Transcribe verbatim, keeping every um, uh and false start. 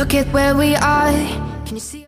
Look at where we are. Can you see?